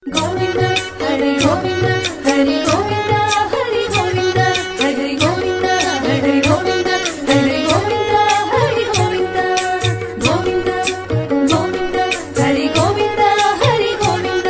గోవింద హరి గోవింద హరి గోవింద హరి గోవింద హరి గోవింద హరి గోవింద హరి గోవింద హరి గోవింద గోవింద గోవింద హరి గోవింద హరి గోవింద.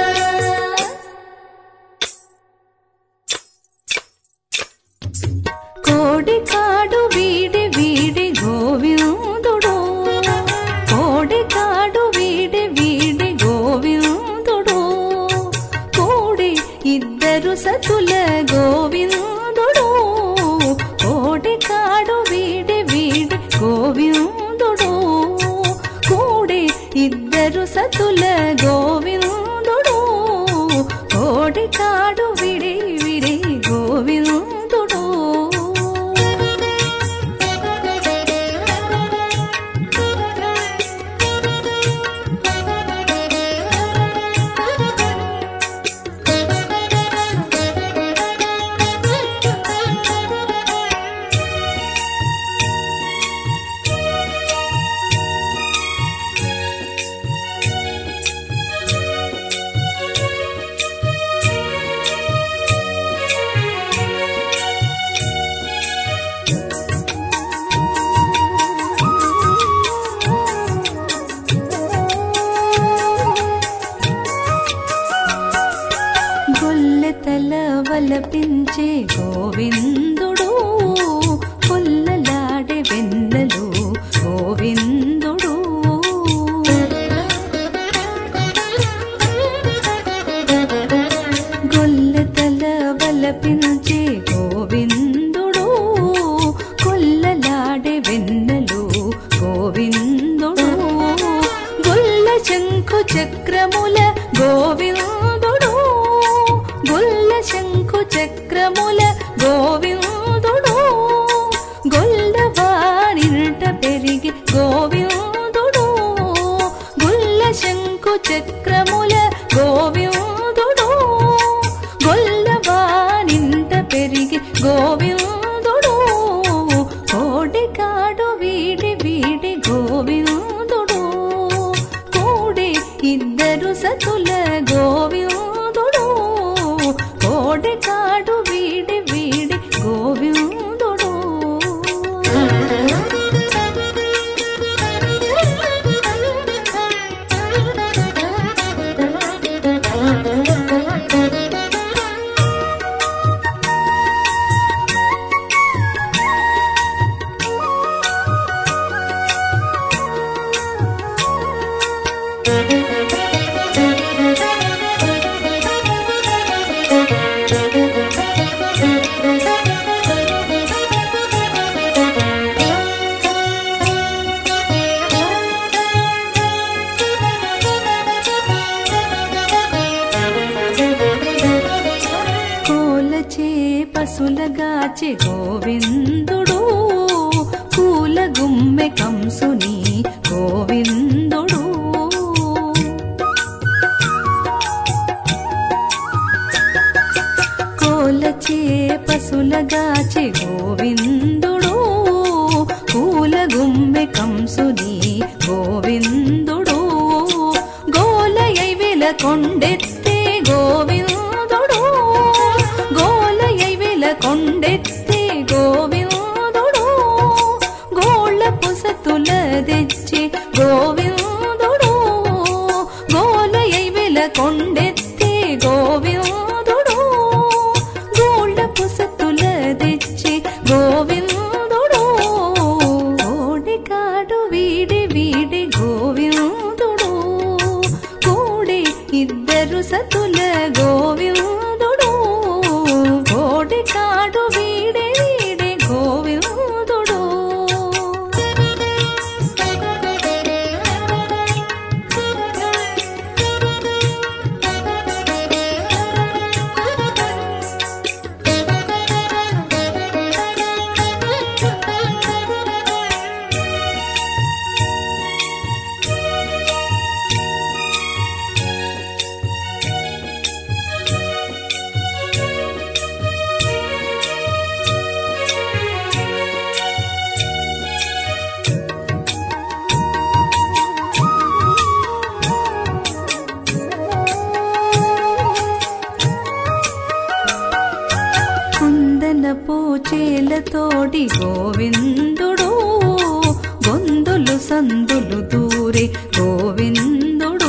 కోడి కాడు వీడి వీడి గోవిందుడు, కోడి కాడు వీడి వీడి గోవిందుడు, కోడి ఇద్దరు సతుల గోవిందుడు, కోడి కాడు వీడి వీడి గోవిందుడు, కోడి ఇద్దరు సతుల గోవిందుడు, కోడి కాడు విడి విడి గోవిందుడు. గొల్లెతల వలపించే గోవిందుడు, కొల్లలాడే వెన్నెలు గోవిందుడు, గొల్లెతల వలపించే గోవిందుడు, కొల్లలాడే వెన్నెలు గోవిందుడు, గొల్ల శంఖు చక్రముల గోవిందుడు, గొల్ల శంఖు చక్రముల గోవిందుడు, గొల్లవారింట పెరిగి గోవిందుడు, గొల్ల శంఖు చక్రముల గోవిందుడు, గొల్లవారింట పెరిగి గోవిందుడు, కోడి కాడు వీడి వీడి గోవిందుడు, కోడి ఇద్దరు సతుల గోవిందుడు, కోడి కాడు వీడి వీడి గోవిందుడు. కోలచే పశులగాచె గోవిందుడు, పూల గుమ్మె కంసుని గోవిందుడు, కోలచే పశులగాచె గోవిందుడు, పూల గుమ్మె కంసుని గోవిందుడు, గోలయై వెలకొండెత్తే గోవిందుడు, గోలయై వెలకొండెత్తే గోవిందుడు, గోళ్ళ పుసతుల తెచ్చి గోవిందుడు, గోలయై వెలకొండెత్తే గోవిందుడు, గోళ్ళ పుసతుల తెచ్చి గోవిందుడు, కోడి కాడు వీడి వీడి గోవిందుడు, కోడి ఇద్దరు సతుల గోవిందుడు, కోడి కాడు వీడి వీడి గోవిందుడు. పూచేలతోటి గోవిందుడు గొందులు సందులు దూరే గోవిందుడు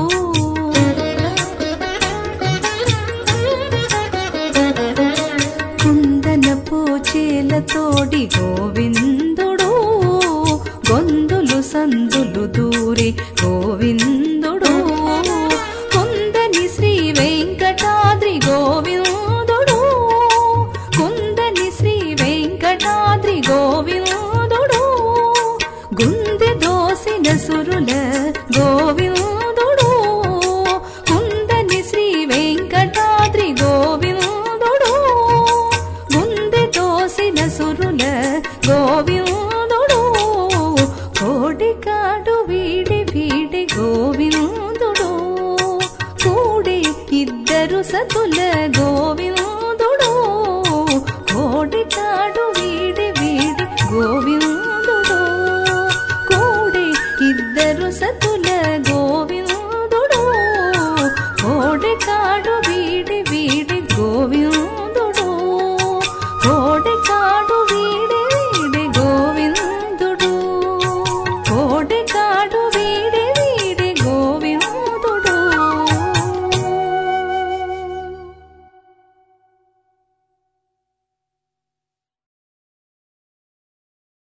కుందన పూచేలతోటి గోవిందుడు గొందులు సందులు దూరే గోవిందుడు కుందని శ్రీ వెంకటాద్రి గోవిందుడు కుందని శ్రీ వెంకటాద్రి గోవిందుడు గుందె దోసిన సురుల గోవిందుడు కుందని శ్రీ వెంకటాద్రి గోవిందుడు గుందె దోసిన సురుల గోవిందుడు కోడికాడు వీడి వీడి గోవిందుడు కూడి ఇద్దరు సతుల గోవిందుడు